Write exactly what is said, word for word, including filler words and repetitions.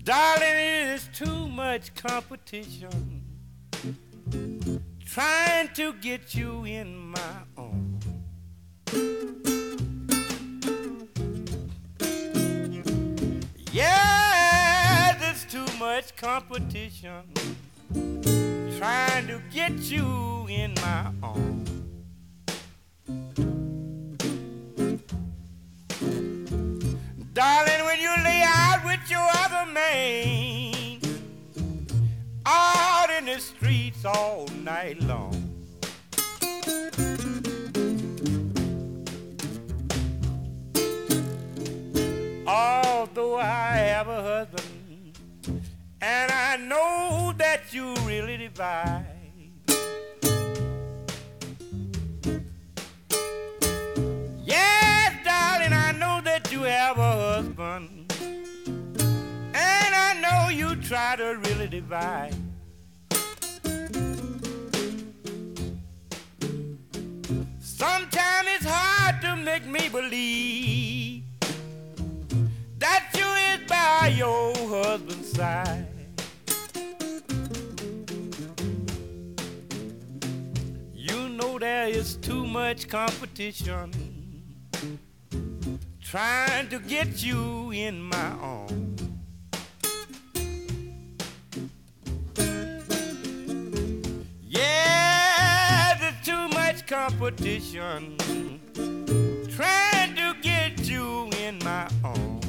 Darling, it is too much competition trying to get you in my arms. Yeah, there's too much competition trying to get you in my arms. Darling, when you lay out with your other man, out in the streets all night long, although I have a husband and I know that you really divide, yes, darling, I know that you have a husband and I know you try to really divide. Sometimes it's hard to make me believe that you is by your husband's side. You know there is too much competition trying to get you in my arms. Yeah, there's too much competition trying to get you in my arms.